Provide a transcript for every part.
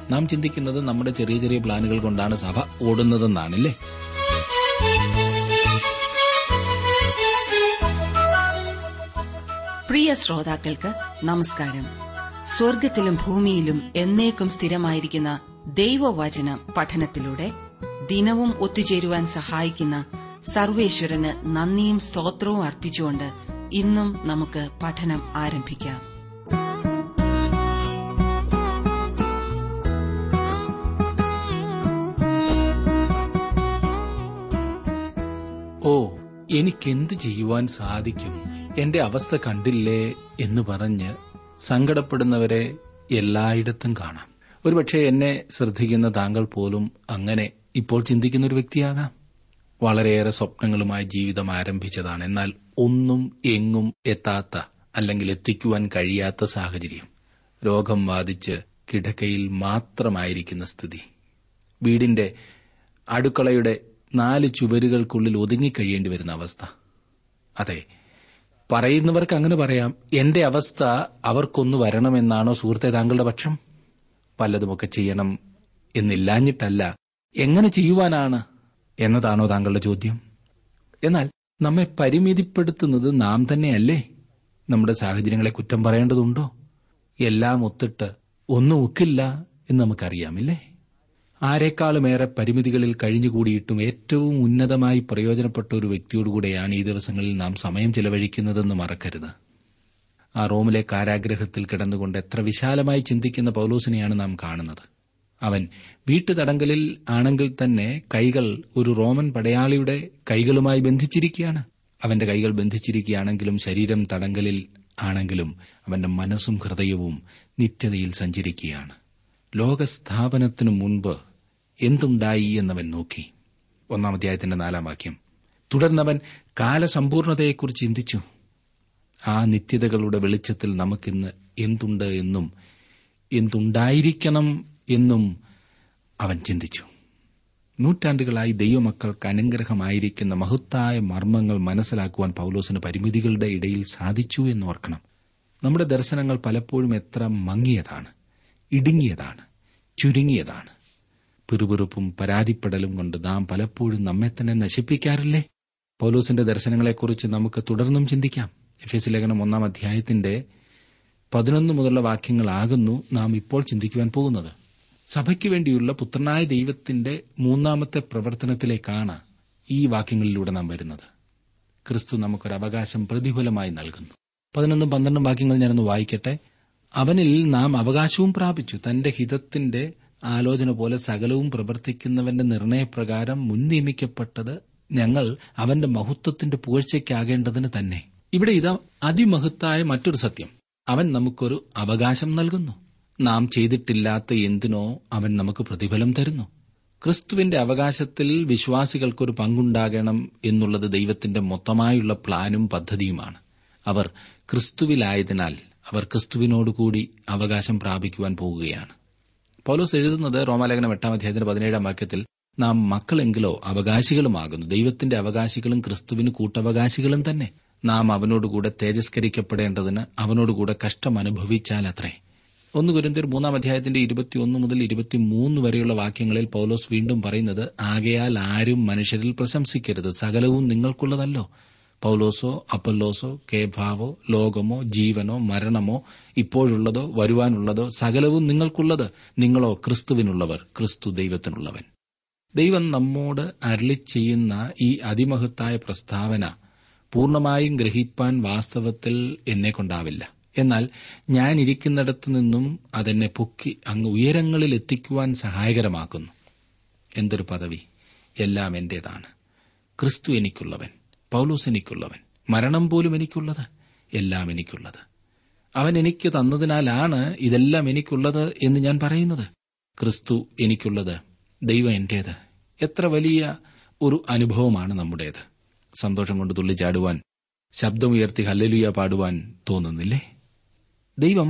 നാം ചിന്തിക്കുന്നത് നമ്മുടെ ചെറിയ ചെറിയ പ്ലാനുകൾ കൊണ്ടാണ് സഭ ഓടുന്നതെന്നാണല്ലേ? പ്രിയ ശ്രോതാക്കൾക്ക് നമസ്കാരം. സ്വർഗത്തിലും ഭൂമിയിലും എന്നേക്കും സ്ഥിരമായിരിക്കുന്ന ദൈവവചന പഠനത്തിലൂടെ ദിനവും ഒത്തുചേരുവാൻ സഹായിക്കുന്ന സർവേശ്വരന് നന്ദിയും സ്തോത്രവും അർപ്പിച്ചുകൊണ്ട് ഇന്നും നമുക്ക് പഠനം ആരംഭിക്കാം. ഓ, എനിക്കെന്ത് ചെയ്യുവാൻ സാധിക്കും, എന്റെ അവസ്ഥ കണ്ടില്ലേ എന്ന് പറഞ്ഞ് സങ്കടപ്പെടുന്നവരെ എല്ലായിടത്തും കാണാം. ഒരുപക്ഷെ എന്നെ ശ്രദ്ധിക്കുന്ന താങ്കൾ പോലും അങ്ങനെ ഇപ്പോൾ ചിന്തിക്കുന്ന ഒരു വ്യക്തിയാകാം. വളരെയേറെ സ്വപ്നങ്ങളുമായി ജീവിതം ആരംഭിച്ചതാണ്. എന്നാൽ ഒന്നും എങ്ങും എത്താത്ത അല്ലെങ്കിൽ എത്തിക്കുവാൻ കഴിയാത്ത സാഹചര്യം. രോഗം ബാധിച്ച് കിടക്കയിൽ മാത്രമായിരിക്കുന്ന സ്ഥിതി. വീടിന്റെ അടുക്കളയുടെ 4 ചുവരുകൾക്കുള്ളിൽ ഒതുങ്ങിക്കഴിയേണ്ടി വരുന്ന അവസ്ഥ. അതെ, പറയുന്നവർക്ക് അങ്ങനെ പറയാം. എന്റെ അവസ്ഥ അവർക്കൊന്നു വരണമെന്നാണോ സുഹൃത്തെ താങ്കളുടെ പക്ഷം? പലതുമൊക്കെ ചെയ്യണം എന്നില്ലാഞ്ഞിട്ടല്ല, എങ്ങനെ ചെയ്യുവാനാണ് എന്നതാണോ താങ്കളുടെ ചോദ്യം? എന്നാൽ നമ്മെ പരിമിതിപ്പെടുത്തുന്നത് നാം തന്നെയല്ലേ? നമ്മുടെ സാഹചര്യങ്ങളെ കുറ്റം പറയേണ്ടതുണ്ടോ? എല്ലാം ഒത്തിട്ട് ഒന്നും ഒക്കില്ല എന്ന് നമുക്കറിയാമില്ലേ? ആരെക്കാളുമേറെ പരിമിതികളിൽ കഴിഞ്ഞുകൂടിയിട്ടും ഏറ്റവും ഉന്നതമായി പ്രയോജനപ്പെട്ട ഒരു വ്യക്തിയോടുകൂടെയാണ് ഈ ദിവസങ്ങളിൽ നാം സമയം ചെലവഴിക്കുന്നതെന്ന് മറക്കരുത്. ആ റോമിലെ കാരാഗ്രഹത്തിൽ കിടന്നുകൊണ്ട് എത്ര വിശാലമായി ചിന്തിക്കുന്ന പൌലോസിനെയാണ് നാം കാണുന്നത്. അവൻ വീട്ടുതടങ്കലിൽ ആണെങ്കിൽ തന്നെ കൈകൾ ഒരു റോമൻ പടയാളിയുടെ കൈകളുമായി ബന്ധിച്ചിരിക്കുകയാണ്. അവന്റെ കൈകൾ ബന്ധിച്ചിരിക്കുകയാണെങ്കിലും ശരീരം തടങ്കലിൽ ആണെങ്കിലും അവന്റെ മനസ്സും ഹൃദയവും നിത്യതയിൽ സഞ്ചരിക്കുകയാണ്. ലോകസ്ഥാപനത്തിനു മുൻപ് എന്തുണ്ടായി എന്നവൻ നോക്കി. 1-ാം അധ്യായത്തിന്റെ 4-ാം വാക്യം. തുടർന്നവൻ കാലസമ്പൂർണതയെക്കുറിച്ച് ചിന്തിച്ചു. ആ നിത്യതകളുടെ വെളിച്ചത്തിൽ നമുക്കിന്ന് എന്തുണ്ട് എന്നും എന്തുണ്ടായിരിക്കണം എന്നും അവൻ ചിന്തിച്ചു. നൂറ്റാണ്ടുകളായി ദൈവമക്കൾക്ക് അനുഗ്രഹമായിരിക്കുന്ന മഹത്തായ മർമ്മങ്ങൾ മനസ്സിലാക്കുവാൻ പൌലോസിന് പരിമിതികളുടെ ഇടയിൽ സാധിച്ചു എന്നോർക്കണം. നമ്മുടെ ദർശനങ്ങൾ പലപ്പോഴും എത്ര മങ്ങിയതാണ്, ഇടുങ്ങിയതാണ്, ചുരുങ്ങിയതാണ്. പിറുപിറുപ്പും പരാതിപ്പെടലും കൊണ്ട് നാം പലപ്പോഴും നമ്മെ തന്നെ നശിപ്പിക്കാറില്ലേ? പൌലോസിന്റെ ദർശനങ്ങളെക്കുറിച്ച് നമുക്ക് തുടർന്നും ചിന്തിക്കാം. എഫേസ്യ ലേഖനം 1-ാം അധ്യായത്തിന്റെ 11 മുതലുള്ള വാക്യങ്ങളാകുന്നു നാം ഇപ്പോൾ ചിന്തിക്കുവാൻ പോകുന്നത്. സഭയ്ക്കു വേണ്ടിയുള്ള പുത്രനായ ദൈവത്തിന്റെ 3-ാമത്തെ പ്രവർത്തനത്തിലേക്കാണ് ഈ വാക്യങ്ങളിലൂടെ നാം വരുന്നത്. ക്രിസ്തു നമുക്കൊരവകാശം പ്രതിഫലമായി നൽകുന്നു. 11-12 വാക്യങ്ങൾ ഞാനൊന്ന് വായിക്കട്ടെ. അവനിൽ നാം അവകാശവും പ്രാപിച്ചു, തന്റെ ഹിതത്തിന്റെ ആലോചന പോലെ സകലവും പ്രവർത്തിക്കുന്നവന്റെ നിർണയപ്രകാരം മുൻ നിയമിക്കപ്പെട്ടത് ഞങ്ങൾ അവന്റെ മഹത്വത്തിന്റെ പുകഴ്ചയ്ക്കാകേണ്ടതിന് തന്നെ. ഇവിടെ ഇത് അതിമഹത്തായ മറ്റൊരു സത്യം. അവൻ നമുക്കൊരു അവകാശം നൽകുന്നു. നാം ചെയ്തിട്ടില്ലാത്ത എന്തിനോ അവൻ നമുക്ക് പ്രതിഫലം തരുന്നു. ക്രിസ്തുവിന്റെ അവകാശത്തിൽ വിശ്വാസികൾക്കൊരു പങ്കുണ്ടാകണം എന്നുള്ളത് ദൈവത്തിന്റെ മൊത്തമായുള്ള പ്ലാനും പദ്ധതിയുമാണ്. അവർ ക്രിസ്തുവിലായതിനാൽ അവർ ക്രിസ്തുവിനോടുകൂടി അവകാശം പ്രാപിക്കുവാൻ പോകുകയാണ്. പൌലോസ് എഴുതുന്നത് റോമാലേഖനം 8-ാം അധ്യായത്തിന്റെ 17-ാം വാക്യത്തിൽ, നാം മക്കളെങ്കിലോ അവകാശികളുമാകുന്നു. ദൈവത്തിന്റെ അവകാശികളും ക്രിസ്തുവിന് കൂട്ടവകാശികളും തന്നെ. നാം അവനോടുകൂടെ തേജസ്കരിക്കപ്പെടേണ്ടതിന് അവനോടുകൂടെ കഷ്ടമനുഭവിച്ചാലത്രേ. 1 കൊരിന്ത്യർ 3-ാം അധ്യായത്തിന്റെ 21 മുതൽ 23 വരെയുള്ള വാക്യങ്ങളിൽ പൌലോസ് വീണ്ടും പറയുന്നത്, ആകയാൽ ആരും മനുഷ്യരിൽ പ്രശംസിക്കരുത്, സകലവും നിങ്ങൾക്കുള്ളതല്ലോ. പൌലോസോ അപ്പൊല്ലോസോ കേഫാവോ ലോകമോ ജീവനോ മരണമോ ഇപ്പോഴുള്ളതോ വരുവാനുള്ളതോ സകലവും നിങ്ങൾക്കുള്ളത്. നിങ്ങളോ ക്രിസ്തുവിനുള്ളവർ, ക്രിസ്തു ദൈവത്തിനുള്ളവൻ. ദൈവം നമ്മോട് അരുളിച്ചെയ്യുന്ന ഈ അതിമഹത്തായ പ്രസ്താവന പൂർണ്ണമായും ഗ്രഹിപ്പാൻ വാസ്തവത്തിൽ എന്നെക്കൊണ്ടാവില്ല. എന്നാൽ ഞാൻ ഇരിക്കുന്നിടത്തു നിന്നും അതെന്നെ പൊക്കി അങ്ങ് ഉയരങ്ങളിൽ എത്തിക്കുവാൻ സഹായകരമാക്കുന്നു. എന്തൊരു പദവി! എല്ലാം എന്റേതാണ്. ക്രിസ്തു എനിക്കുള്ളവൻ, പൌലോസ് എനിക്കുള്ളവൻ, മരണം പോലും എനിക്കുള്ളത്, എല്ലാം എനിക്കുള്ളത്. അവൻ എനിക്ക് തന്നതിനാലാണ് ഇതെല്ലാം എനിക്കുള്ളത് എന്ന് ഞാൻ പറയുന്നത്. ക്രിസ്തു എനിക്കുള്ളത്, ദൈവം എന്റേത്. എത്ര വലിയ ഒരു അനുഭവമാണ് നമ്മുടേത്. സന്തോഷം കൊണ്ട് തുള്ളിച്ചാടുവാൻ, ശബ്ദമുയർത്തി ഹല്ലേലൂയ പാടുവാൻ തോന്നുന്നില്ലേ? ദൈവം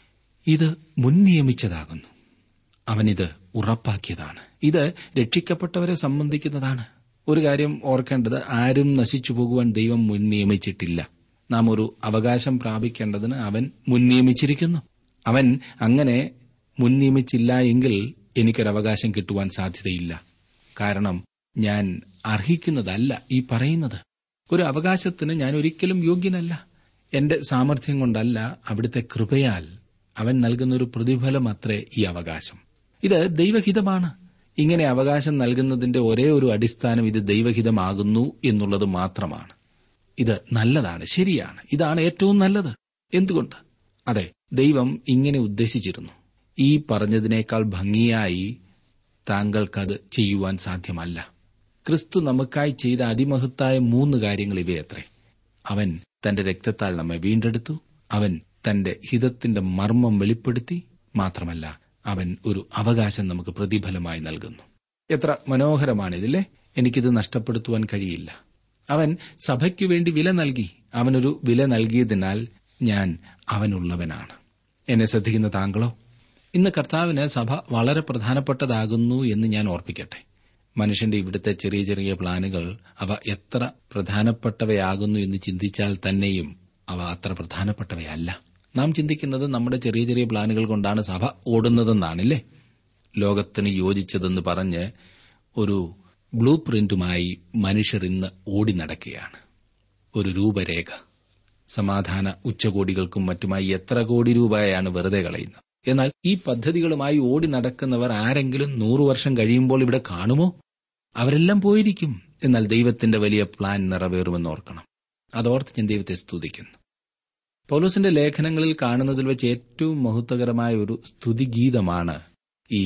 ഇത് മുൻനിയമിച്ചതാകുന്നു. അവനിത് ഉറപ്പാക്കിയതാണ്. ഇത് രക്ഷിക്കപ്പെട്ടവരെ സംബന്ധിക്കുന്നതാണ്. ഒരു കാര്യം ഓർക്കേണ്ടത്, ആരും നശിച്ചു പോകുവാൻ ദൈവം മുൻനിയമിച്ചിട്ടില്ല. നാം ഒരു അവകാശം പ്രാപിക്കേണ്ടതിന് അവൻ മുൻനിയമിച്ചിരിക്കുന്നു. അവൻ അങ്ങനെ മുൻ നിയമിച്ചില്ല എങ്കിൽ എനിക്കൊരവകാശം കിട്ടുവാൻ സാധ്യതയില്ല. കാരണം ഞാൻ അർഹിക്കുന്നതല്ല ഈ പറയുന്നത്. ഒരു അവകാശത്തിന് ഞാൻ ഒരിക്കലും യോഗ്യനല്ല. എന്റെ സാമർഥ്യം കൊണ്ടല്ല, അവിടുത്തെ കൃപയാൽ അവൻ നൽകുന്ന ഒരു പ്രതിഫലം അത്രേ ഈ അവകാശം. ഇത് ദൈവഹിതമാണ്. ഇങ്ങനെ അവകാശം നൽകുന്നതിന്റെ ഒരേ ഒരു അടിസ്ഥാനം ഇത് ദൈവഹിതമാകുന്നു എന്നുള്ളത് മാത്രമാണ്. ഇത് നല്ലതാണ്, ശരിയാണ്, ഇതാണ് ഏറ്റവും നല്ലത്. എന്തുകൊണ്ട്? അതെ, ദൈവം ഇങ്ങനെ ഉദ്ദേശിച്ചിരുന്നു. ഈ പറഞ്ഞതിനേക്കാൾ ഭംഗിയായി താങ്കൾക്കത് ചെയ്യുവാൻ സാധ്യമല്ല. ക്രിസ്തു നമുക്കായി ചെയ്ത അതിമഹത്തായ 3 കാര്യങ്ങൾ ഇവയത്രേ. അവൻ തന്റെ രക്തത്താൽ നമ്മെ വീണ്ടെടുത്തു, അവൻ തന്റെ ഹിതത്തിന്റെ മർമ്മം വെളിപ്പെടുത്തി, മാത്രമല്ല അവൻ ഒരു അവകാശം നമുക്ക് പ്രതിഫലമായി നൽകുന്നു. എത്ര മനോഹരമാണിതില്ലേ? എനിക്കിത് നഷ്ടപ്പെടുത്തുവാൻ കഴിയില്ല. അവൻ സഭയ്ക്കു വേണ്ടി വില നൽകി. അവനൊരു വില നൽകിയതിനാൽ ഞാൻ അവനുള്ളവനാണ്. എന്നെ ശ്രദ്ധിക്കുന്ന താങ്കളോ? ഇന്ന് കർത്താവിന് സഭ വളരെ പ്രധാനപ്പെട്ടതാകുന്നു എന്ന് ഞാൻ ഓർപ്പിക്കട്ടെ. മനുഷ്യന്റെ ഇവിടുത്തെ ചെറിയ ചെറിയ പ്ലാനുകൾ അവ എത്ര പ്രധാനപ്പെട്ടവയാകുന്നു എന്ന് ചിന്തിച്ചാൽ തന്നെയും അവ അത്ര പ്രധാനപ്പെട്ടവയല്ല. നാം ചിന്തിക്കുന്നത് നമ്മുടെ ചെറിയ ചെറിയ പ്ലാനുകൾ കൊണ്ടാണ് സഭ ഓടുന്നതെന്നാണില്ലേ? ലോകത്തിന് യോജിച്ചതെന്ന് പറഞ്ഞ് ഒരു ബ്ലൂ പ്രിന്റുമായി മനുഷ്യർ ഇന്ന് ഓടി നടക്കുകയാണ്. ഒരു രൂപരേഖ. സമാധാന ഉച്ചകോടികൾക്കും മറ്റുമായി എത്ര കോടി രൂപയാണ് വെറുതെ കളയുന്നത്. എന്നാൽ ഈ പദ്ധതികളുമായി ഓടി നടക്കുന്നവർ ആരെങ്കിലും 100 വർഷം കഴിയുമ്പോൾ ഇവിടെ കാണുമോ? അവരെല്ലാം പോയിരിക്കും. എന്നാൽ ദൈവത്തിന്റെ വലിയ പ്ലാൻ നിറവേറുമെന്ന് ഓർക്കണം. അതോർത്ത് ഞാൻ ദൈവത്തെ സ്തുതിക്കുന്നു. പൗലോസിന്റെ ലേഖനങ്ങളിൽ കാണുന്നതിൽ വെച്ച് ഏറ്റവും മഹത്വകരമായ ഒരു സ്തുതിഗീതമാണ് ഈ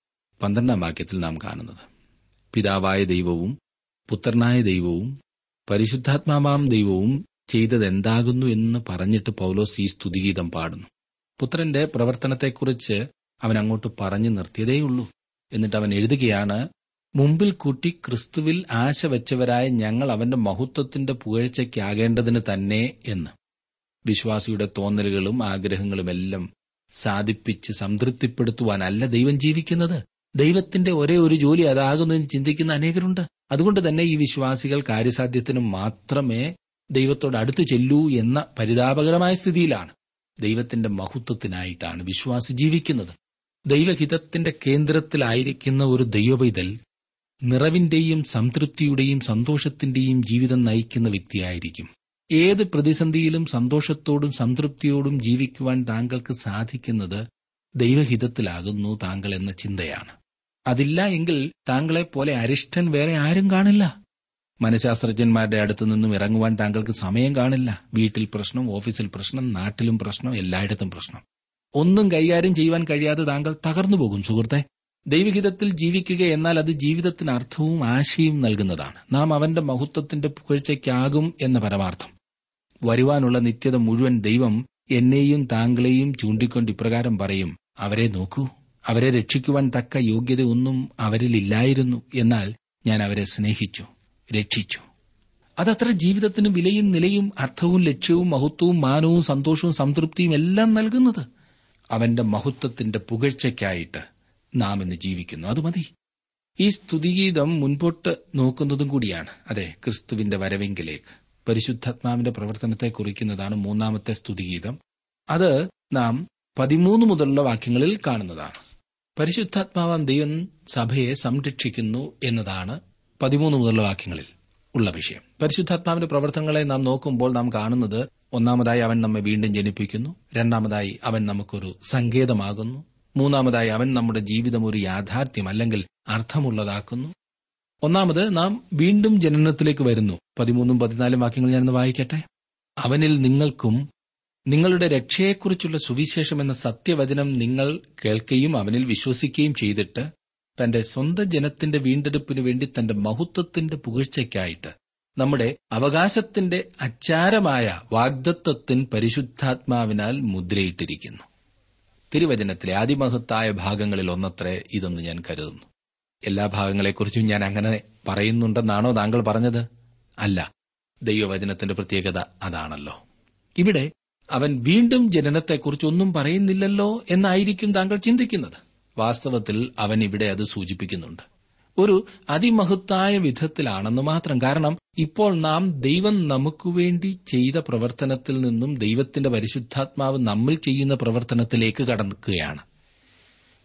12-ാം വാക്യത്തിൽ നാം കാണുന്നത്. പിതാവായ ദൈവവും പുത്രനായ ദൈവവും പരിശുദ്ധാത്മാവാം ദൈവവും ചെയ്തതെന്താകുന്നു എന്ന് പറഞ്ഞിട്ട് പൗലോസ് ഈ സ്തുതിഗീതം പാടുന്നു. പുത്രന്റെ പ്രവർത്തനത്തെക്കുറിച്ച് അവൻ അങ്ങോട്ട് പറഞ്ഞു നിർത്തിയതേയുള്ളൂ. എന്നിട്ട് അവൻ എഴുതുകയാണ്, മുമ്പിൽ കൂട്ടി ക്രിസ്തുവിൽ ആശ വെച്ചവരായ ഞങ്ങൾ അവന്റെ മഹത്വത്തിന്റെ പുകഴ്ചയ്ക്കാകേണ്ടതിന് തന്നെ എന്ന്. വിശ്വാസിയുടെ തോന്നലുകളും ആഗ്രഹങ്ങളുമെല്ലാം സാധിപ്പിച്ച് സംതൃപ്തിപ്പെടുത്തുവാനല്ല ദൈവം ജീവിക്കുന്നത്. ദൈവത്തിന്റെ ഒരേ ഒരു ജോലി അതാകുന്നതെന്ന് ചിന്തിക്കുന്ന അനേകരുണ്ട്. അതുകൊണ്ട് തന്നെ ഈ വിശ്വാസികൾ കാര്യസാധ്യത്തിന് മാത്രമേ ദൈവത്തോട് അടുത്തു ചെല്ലൂ എന്ന പരിതാപകരമായ സ്ഥിതിയിലാണ്. ദൈവത്തിന്റെ മഹത്വത്തിനായിട്ടാണ് വിശ്വാസി ജീവിക്കുന്നത്. ദൈവഹിതത്തിന്റെ കേന്ദ്രത്തിലായിരിക്കുന്ന ഒരു ദൈവപൈതൽ നിറവിന്റെയും സംതൃപ്തിയുടെയും സന്തോഷത്തിന്റെയും ജീവിതം നയിക്കുന്ന വ്യക്തിയായിരിക്കും. ഏത് പ്രതിസന്ധിയിലും സന്തോഷത്തോടും സംതൃപ്തിയോടും ജീവിക്കുവാൻ താങ്കൾക്ക് സാധിക്കുന്നത് ദൈവഹിതത്തിലാകുന്നു താങ്കൾ എന്ന ചിന്തയാണ്. അതില്ല എങ്കിൽ താങ്കളെപ്പോലെ അരിഷ്ടൻ വേറെ ആരും കാണില്ല. മനഃശാസ്ത്രജ്ഞന്മാരുടെ അടുത്തു നിന്നും ഇറങ്ങുവാൻ താങ്കൾക്ക് സമയം കാണില്ല. വീട്ടിൽ പ്രശ്നം, ഓഫീസിൽ പ്രശ്നം, നാട്ടിലും പ്രശ്നം, എല്ലായിടത്തും പ്രശ്നം. ഒന്നും കൈകാര്യം ചെയ്യുവാൻ കഴിയാതെ താങ്കൾ തകർന്നു പോകും. സുഹൃത്തെ, ദൈവഹിതത്തിൽ ജീവിക്കുക എന്നാൽ അത് ജീവിതത്തിന് അർത്ഥവും ആശയും നൽകുന്നതാണ്. നാം അവന്റെ മഹത്വത്തിന്റെ പുകഴ്ചയ്ക്കാകും എന്ന പരമാർത്ഥം. വരുവാനുള്ള നിത്യത മുഴുവൻ ദൈവം എന്നെയും താങ്കളെയും ചൂണ്ടിക്കൊണ്ട് ഇപ്രകാരം പറയും, അവരെ നോക്കൂ, അവരെ രക്ഷിക്കുവാൻ തക്ക യോഗ്യത ഒന്നും അവരിലില്ലായിരുന്നു, എന്നാൽ ഞാൻ അവരെ സ്നേഹിച്ചു, രക്ഷിച്ചു. അതത്ര ജീവിതത്തിന് വിലയും നിലയും അർത്ഥവും ലക്ഷ്യവും മഹത്വവും മാനവും സന്തോഷവും സംതൃപ്തിയും എല്ലാം നൽകുന്നത്. അവന്റെ മഹത്വത്തിന്റെ പുകഴ്ചയ്ക്കായിട്ട് നാം ഇന്ന് ജീവിക്കുന്നു. അത് മതി. ഈ സ്തുതിഗീതം മുൻപോട്ട് നോക്കുന്നതും കൂടിയാണ്. അതെ, ക്രിസ്തുവിന്റെ വരവെങ്കിലേക്ക് പരിശുദ്ധാത്മാവിന്റെ പ്രവർത്തനത്തെ കുറിക്കുന്നതാണ് 3-ാമത്തെ സ്തുതിഗീതം. അത് നാം 13 മുതലുള്ള വാക്യങ്ങളിൽ കാണുന്നതാണ്. പരിശുദ്ധാത്മാവാം ദൈവം സഭയെ സംരക്ഷിക്കുന്നു എന്നതാണ് 13 മുതലുള്ള വാക്യങ്ങളിൽ ഉള്ള വിഷയം. പരിശുദ്ധാത്മാവിന്റെ പ്രവർത്തനങ്ങളെ നാം നോക്കുമ്പോൾ നാം കാണുന്നത്, ഒന്നാമതായി അവൻ നമ്മെ വീണ്ടും ജനിപ്പിക്കുന്നു. രണ്ടാമതായി അവൻ നമുക്കൊരു സങ്കേതമാകുന്നു. മൂന്നാമതായി അവൻ നമ്മുടെ ജീവിതം ഒരു യാഥാർത്ഥ്യം അല്ലെങ്കിൽ അർത്ഥമുള്ളതാക്കുന്നു. ഒന്നാമത് നാം വീണ്ടും ജനനത്തിലേക്ക് വരുന്നു. 13ഉം 14ഉം വാക്യങ്ങൾ ഞാനൊന്ന് വായിക്കട്ടെ. അവനിൽ നിങ്ങൾക്കും നിങ്ങളുടെ രക്ഷയെക്കുറിച്ചുള്ള സുവിശേഷം എന്ന സത്യവചനം നിങ്ങൾ കേൾക്കുകയും അവനിൽ വിശ്വസിക്കുകയും ചെയ്തിട്ട് തന്റെ സ്വന്തം ജനത്തിന്റെ വീണ്ടെടുപ്പിനു വേണ്ടി തന്റെ മഹത്വത്തിന്റെ പുകഴ്ചയ്ക്കായിട്ട് നമ്മുടെ അവകാശത്തിന്റെ അച്ചാരമായ വാഗ്ദത്തത്തിൻ പരിശുദ്ധാത്മാവിനാൽ മുദ്രയിട്ടിരിക്കുന്നു. തിരുവചനത്തിലെ അതിമഹത്തായ ഭാഗങ്ങളിൽ ഒന്നത്രേ ഇതെന്ന് ഞാൻ കരുതുന്നു. എല്ലാ ഭാഗങ്ങളെക്കുറിച്ചും ഞാൻ അങ്ങനെ പറയുന്നുണ്ടെന്നാണോ താങ്കൾ പറഞ്ഞത്? അല്ല, ദൈവവചനത്തിന്റെ പ്രത്യേകത അതാണല്ലോ. ഇവിടെ അവൻ വീണ്ടും ജനനത്തെക്കുറിച്ചൊന്നും പറയുന്നില്ലല്ലോ എന്നായിരിക്കും താങ്കൾ ചിന്തിക്കുന്നത്. വാസ്തവത്തിൽ അവൻ ഇവിടെ അത് സൂചിപ്പിക്കുന്നുണ്ട്. ഒരു അതിമഹത്തായ വിധത്തിലാണെന്ന് മാത്രം. കാരണം ഇപ്പോൾ നാം ദൈവം നമുക്കുവേണ്ടി ചെയ്ത പ്രവർത്തനത്തിൽ നിന്നും ദൈവത്തിന്റെ പരിശുദ്ധാത്മാവ് നമ്മിൽ ചെയ്യുന്ന പ്രവർത്തനത്തിലേക്ക് കടക്കുകയാണ്.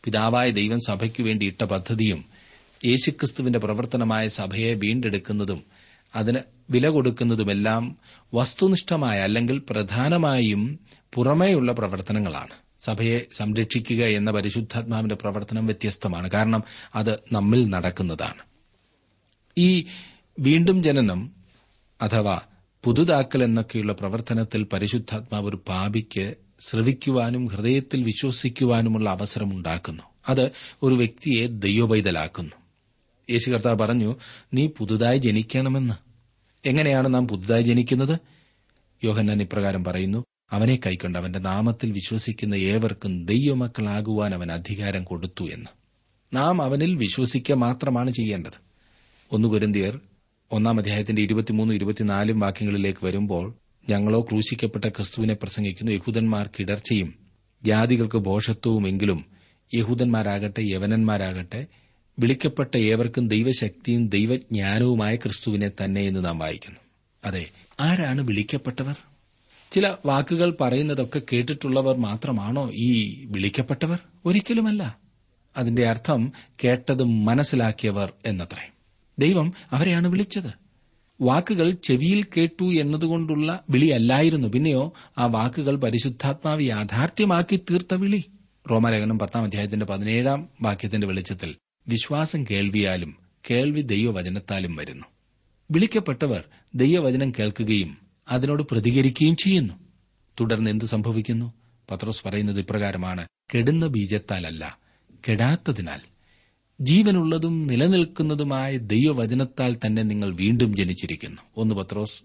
പിതാവായ ദൈവം സഭയ്ക്കു വേണ്ടി ഇട്ട പദ്ധതിയും യേശുക്രിസ്തുവിന്റെ പ്രവർത്തനമായ സഭയെ വീണ്ടെടുക്കുന്നതും അതിന് വില കൊടുക്കുന്നതുമെല്ലാം വസ്തുനിഷ്ഠമായ അല്ലെങ്കിൽ പ്രധാനമായും പുറമേയുള്ള പ്രവർത്തനങ്ങളാണ്. സഭയെ സംരക്ഷിക്കുക എന്ന പരിശുദ്ധാത്മാവിന്റെ പ്രവർത്തനം വ്യത്യസ്തമാണ്. കാരണം അത് നമ്മിൽ നടക്കുന്നതാണ്. ഈ വീണ്ടും ജനനം അഥവാ പുതുതാക്കൽ എന്നൊക്കെയുള്ള പ്രവർത്തനത്തിൽ പരിശുദ്ധാത്മാവ് ഒരു പാപിക്ക് ശ്രവിക്കുവാനും ഹൃദയത്തിൽ വിശ്വസിക്കുവാനുമുള്ള അവസരമുണ്ടാക്കുന്നു. അത് ഒരു വ്യക്തിയെ ദൈവപൈതലാക്കുന്നു. യേശു കർത്താവ് പറഞ്ഞു, നീ പുതുതായി ജനിക്കണമെന്ന്. എങ്ങനെയാണ് നാം പുതുതായി ജനിക്കുന്നത്? യോഹന്നാൻ ഇപ്രകാരം പറയുന്നു, അവനെ കൈക്കൊണ്ട് അവന്റെ നാമത്തിൽ വിശ്വസിക്കുന്ന ഏവർക്കും ദൈവമക്കളാകുവാൻ അവൻ അധികാരം കൊടുത്തു എന്ന്. നാം അവനിൽ വിശ്വസിക്കുക മാത്രമാണ് ചെയ്യേണ്ടത്. 1 കൊരിന്ത്യർ 1:23-24 വാക്യങ്ങളിലേക്ക് വരുമ്പോൾ, ഞങ്ങളോ ക്രൂശിക്കപ്പെട്ട ക്രിസ്തുവിനെ പ്രസംഗിക്കുന്നു, യഹൂദന്മാർക്ക് ഇടർച്ചയും ജാതികൾക്ക് ഭോഷത്വവുമെങ്കിലും യഹൂദന്മാരാകട്ടെ യവനന്മാരാകട്ടെ വിളിക്കപ്പെട്ട ഏവർക്കും ദൈവശക്തിയും ദൈവജ്ഞാനവുമായ ക്രിസ്തുവിനെ തന്നെ എന്ന് നാം വായിക്കുന്നു. അതെ, ആരാണ് വിളിക്കപ്പെട്ടവർ? ചില വാക്കുകൾ പറയുന്നതൊക്കെ കേട്ടിട്ടുള്ളവർ മാത്രമാണോ ഈ വിളിക്കപ്പെട്ടവർ? ഒരിക്കലുമല്ല. അതിന്റെ അർത്ഥം കേട്ടതും മനസ്സിലാക്കിയവർ എന്നത്രേ. ദൈവം അവരെയാണ് വിളിച്ചത്. വാക്കുകൾ ചെവിയിൽ കേട്ടു എന്നതുകൊണ്ടുള്ള വിളിയല്ലായിരുന്നു. പിന്നെയോ ആ വാക്കുകൾ പരിശുദ്ധാത്മാവ് യാഥാർത്ഥ്യമാക്കി തീർത്ത വിളി. റോമാലേഖനം 10-17 വാക്യത്തിന്റെ വെളിച്ചത്തിൽ വിശ്വാസം കേൾവിയാലും കേൾവി ദൈവവചനത്താലും വരുന്നു. വിളിക്കപ്പെട്ടവർ ദൈവവചനം കേൾക്കുകയും അതിനോട് പ്രതികരിക്കുകയും ചെയ്യുന്നു. തുടർന്ന് എന്ത് സംഭവിക്കുന്നു? പത്രോസ് പറയുന്നത് ഇപ്രകാരമാണ്, കെടുന്ന ബീജത്താലല്ല, കെടാത്തതിനാൽ ജീവനുള്ളതും നിലനിൽക്കുന്നതുമായ ദൈവവചനത്താൽ തന്നെ നിങ്ങൾ വീണ്ടും ജനിച്ചിരിക്കുന്നു. 1 പത്രോസ്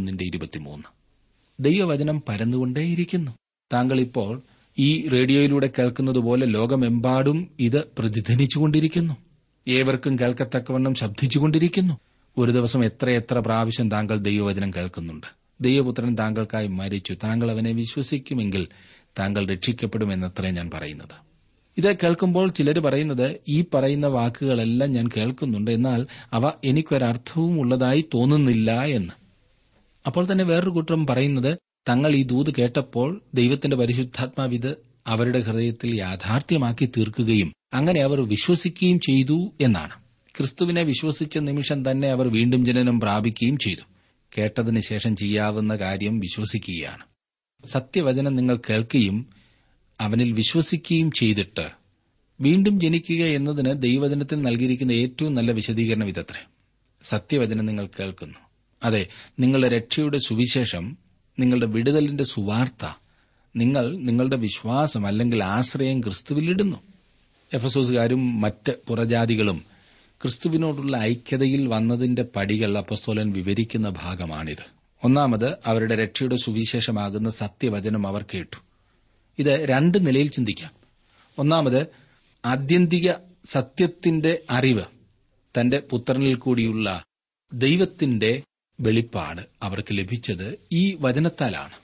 1:23. ദൈവവചനം പരന്നുകൊണ്ടേയിരിക്കുന്നു. താങ്കൾ ഇപ്പോൾ ഈ റേഡിയോയിലൂടെ കേൾക്കുന്നതുപോലെ ലോകമെമ്പാടും ഇത് പ്രതിധ്വനിച്ചുകൊണ്ടിരിക്കുന്നു. ഏവർക്കും കേൾക്കത്തക്കവണ്ണം ശബ്ദിച്ചുകൊണ്ടിരിക്കുന്നു. ഒരു ദിവസം എത്രയെത്ര പ്രാവശ്യം താങ്കൾ ദൈവവചനം കേൾക്കുന്നുണ്ട്. ദൈവപുത്രൻ താങ്കൾക്കായി മരിച്ചു. താങ്കൾ അവനെ വിശ്വസിക്കുമെങ്കിൽ താങ്കൾ രക്ഷിക്കപ്പെടുമെന്നത്രേ ഞാൻ പറയുന്നത്. ഇത് കേൾക്കുമ്പോൾ ചിലർ പറയുന്നത്, ഈ പറയുന്ന വാക്കുകളെല്ലാം ഞാൻ കേൾക്കുന്നുണ്ട്, എന്നാൽ അവ എനിക്കൊരർത്ഥവും ഉള്ളതായി തോന്നുന്നില്ല എന്ന്. അപ്പോൾ തന്നെ വേറൊരു കൂട്ടം പറയുന്നത്, തങ്ങൾ ഈ ദൂത് കേട്ടപ്പോൾ ദൈവത്തിന്റെ പരിശുദ്ധാത്മാവ് ഇത് അവരുടെ ഹൃദയത്തിൽ യാഥാർത്ഥ്യമാക്കി തീർക്കുകയും അങ്ങനെ അവർ വിശ്വസിക്കുകയും ചെയ്തു എന്നാണ്. ക്രിസ്തുവിനെ വിശ്വസിച്ച നിമിഷം തന്നെ അവർ വീണ്ടും ജനനം പ്രാപിക്കുകയും ചെയ്തു. കേട്ടതിന് ശേഷം ചെയ്യാവുന്ന കാര്യം വിശ്വസിക്കുകയാണ്. സത്യവചനം നിങ്ങൾ കേൾക്കുകയും അവനിൽ വിശ്വസിക്കുകയും ചെയ്തിട്ട് വീണ്ടും ജനിക്കുക എന്നതിന് ദൈവവചനത്തിൽ നൽകിയിരിക്കുന്ന ഏറ്റവും നല്ല വിശദീകരണം ഇതത്രേ. സത്യവചനം നിങ്ങൾ കേൾക്കുന്നു. അതെ, നിങ്ങളുടെ രക്ഷയുടെ സുവിശേഷം, നിങ്ങളുടെ വിടുതലിന്റെ സുവാർത്ത, നിങ്ങൾ നിങ്ങളുടെ വിശ്വാസം അല്ലെങ്കിൽ ആശ്രയം ക്രിസ്തുവിലിടുന്നു. എഫെസോസുകാരും മറ്റ് പുറജാതികളും ക്രിസ്തുവിനോടുള്ള ഐക്യതയിൽ വന്നതിന്റെ പടികൾ അപ്പോസ്തലൻ വിവരിക്കുന്ന ഭാഗമാണിത്. ഒന്നാമത്, അവരുടെ രക്ഷയുടെ സുവിശേഷമാകുന്ന സത്യവചനം അവർ കേട്ടു. ഇത് 2 നിലയിൽ ചിന്തിക്കാം. ഒന്നാമത്, ആത്യന്തിക സത്യത്തിന്റെ അറിവ്, തന്റെ പുത്രനിൽ കൂടിയുള്ള ദൈവത്തിന്റെ വെളിപ്പാട് അവർക്ക് ലഭിച്ചത് ഈ വചനത്താലാണ്.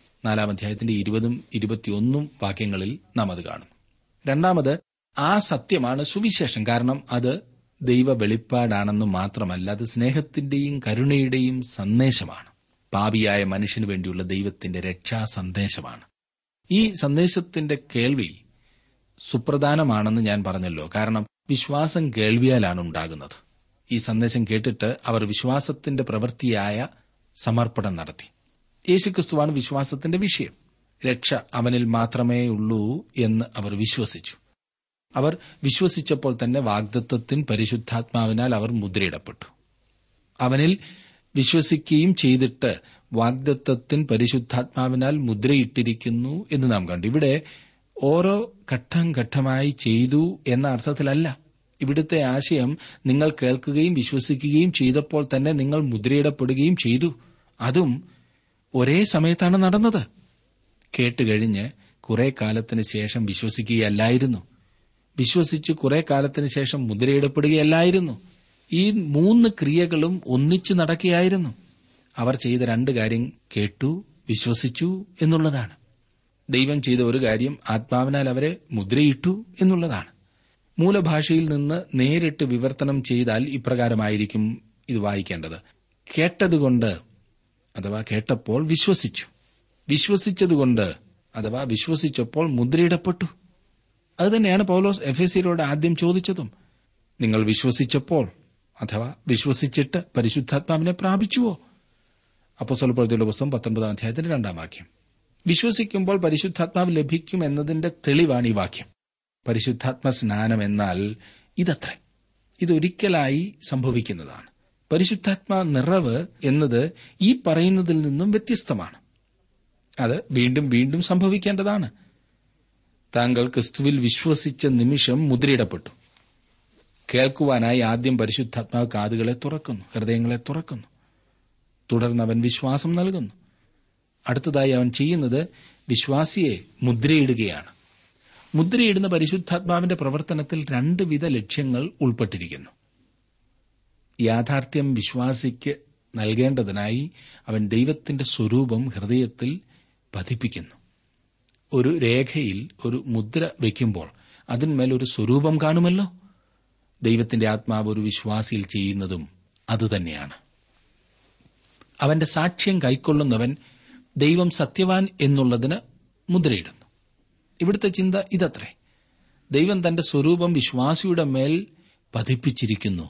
4-20-21 വാക്യങ്ങളിൽ നാം അത് കാണുന്നു. രണ്ടാമത്, ആ സത്യമാണ് സുവിശേഷം. കാരണം അത് ദൈവ വെളിപ്പാടാണെന്ന് മാത്രമല്ല, അത് സ്നേഹത്തിന്റെയും കരുണയുടെയും സന്ദേശമാണ്. പാപിയായ മനുഷ്യനു വേണ്ടിയുള്ള ദൈവത്തിന്റെ രക്ഷാ സന്ദേശമാണ്. ഈ സന്ദേശത്തിന്റെ കേൾവി സുപ്രധാനമാണെന്ന് ഞാൻ പറഞ്ഞല്ലോ. കാരണം വിശ്വാസം കേൾവിയാലാണ് ഉണ്ടാകുന്നത്. ഈ സന്ദേശം കേട്ടിട്ട് അവർ വിശ്വാസത്തിന്റെ പ്രവൃത്തിയായ സമർപ്പണം നടത്തി. യേശുക്രിസ്തുവാണ് വിശ്വാസത്തിന്റെ വിഷയം. രക്ഷ അവനിൽ മാത്രമേ ഉള്ളൂ എന്ന് അവർ വിശ്വസിച്ചു. അവർ വിശ്വസിച്ചപ്പോൾ തന്നെ വാഗ്ദത്തത്തിന് പരിശുദ്ധാത്മാവിനാൽ അവർ മുദ്രയിടപ്പെട്ടു. അവനിൽ വിശ്വസിക്കുകയും ചെയ്തിട്ട് വാഗ്ദത്തത്തിന് പരിശുദ്ധാത്മാവിനാൽ മുദ്രയിട്ടിരിക്കുന്നു എന്ന് നാം കണ്ടു. ഇവിടെ ഓരോ ഘട്ടം ഘട്ടമായി ചെയ്തു എന്ന അർത്ഥത്തിലല്ല. ഇവിടുത്തെ ആശയം, നിങ്ങൾ കേൾക്കുകയും വിശ്വസിക്കുകയും ചെയ്തപ്പോൾ തന്നെ നിങ്ങൾ മുദ്രയിടപ്പെടുകയും ചെയ്തു. അതും ഒരേ സമയത്താണ് നടന്നത്. കേട്ടുകഴിഞ്ഞ് കുറെ കാലത്തിന് ശേഷം വിശ്വസിക്കുകയല്ലായിരുന്നു. വിശ്വസിച്ച് കുറെ കാലത്തിന് ശേഷം മുദ്രയിടപ്പെടുകയല്ലായിരുന്നു. ഈ 3 ക്രിയകളും ഒന്നിച്ചു നടക്കുകയായിരുന്നു. അവർ ചെയ്ത 2 കാര്യം കേട്ടു, വിശ്വസിച്ചു എന്നുള്ളതാണ്. ദൈവം ചെയ്ത ഒരു കാര്യം ആത്മാവിനാൽ അവരെ മുദ്രയിട്ടു എന്നുള്ളതാണ്. മൂലഭാഷയിൽ നിന്ന് നേരിട്ട് വിവർത്തനം ചെയ്താൽ ഇപ്രകാരമായിരിക്കും ഇത് വായിക്കേണ്ടത്: കേട്ടതുകൊണ്ട് അഥവാ കേട്ടപ്പോൾ വിശ്വസിച്ചു, വിശ്വസിച്ചതുകൊണ്ട് അഥവാ വിശ്വസിച്ചപ്പോൾ മുദ്രയിടപ്പെട്ടു. അതുതന്നെയാണ് പൗലോസ് എഫെസ്യരോട് ആദ്യം ചോദിച്ചതും. നിങ്ങൾ വിശ്വസിച്ചപ്പോൾ അഥവാ വിശ്വസിച്ചിട്ട് പരിശുദ്ധാത്മാവിനെ പ്രാപിച്ചുവോ? അപ്പോസ്തലപ്രവൃത്തികളുടെ പുസ്തകം 19-ാം അധ്യായത്തിന്റെ 2-ാം വാക്യം. വിശ്വസിക്കുമ്പോൾ പരിശുദ്ധാത്മാവ് ലഭിക്കും എന്നതിന്റെ തെളിവാണ് ഈ വാക്യം. പരിശുദ്ധാത്മ സ്നാനം എന്നാൽ ഇതത്രേ. ഇതൊരിക്കലായി സംഭവിക്കുന്നതാണ്. പരിശുദ്ധാത്മാ നിറവ് എന്നത് ഈ പറയുന്നതിൽ നിന്നും വ്യത്യസ്തമാണ്. അത് വീണ്ടും വീണ്ടും സംഭവിക്കേണ്ടതാണ്. താങ്കൾ ക്രിസ്തുവിൽ വിശ്വസിച്ച നിമിഷം മുദ്രയിടപ്പെട്ടു. കേൾക്കുവാനായി ആദ്യം പരിശുദ്ധാത്മാവ് കാതുകളെ തുറക്കുന്നു, ഹൃദയങ്ങളെ തുറക്കുന്നു. തുടർന്ന് അവൻ വിശ്വാസം നൽകുന്നു. അടുത്തതായി അവൻ ചെയ്യുന്നത് വിശ്വാസിയെ മുദ്രയിടുകയാണ്. മുദ്രയിടുന്ന പരിശുദ്ധാത്മാവിന്റെ പ്രവർത്തനത്തിൽ 2 വിധ ലക്ഷ്യങ്ങൾ ഉൾപ്പെട്ടിരിക്കുന്നു. യാഥാർത്ഥ്യം വിശ്വാസിക്ക് നൽകേണ്ടതിനായി അവൻ ദൈവത്തിന്റെ സ്വരൂപം ഹൃദയത്തിൽ പതിപ്പിക്കുന്നു. ഒരു രേഖയിൽ ഒരു മുദ്ര വയ്ക്കുമ്പോൾ അതിന്മേൽ ഒരു സ്വരൂപം കാണുമല്ലോ. ദൈവത്തിന്റെ ആത്മാവ് ഒരു വിശ്വാസിയിൽ ചെയ്യുന്നതും അതുതന്നെയാണ്. അവന്റെ സാക്ഷ്യം കൈക്കൊള്ളുന്നവൻ ദൈവം സത്യവാൻ എന്നുള്ളതിന് മുദ്രയിടുന്നു. ഇവിടുത്തെ ചിന്ത ഇതത്രേ. ദൈവം തന്റെ സ്വരൂപം വിശ്വാസിയുടെ മേൽ പതിപ്പിച്ചിരിക്കുന്നു.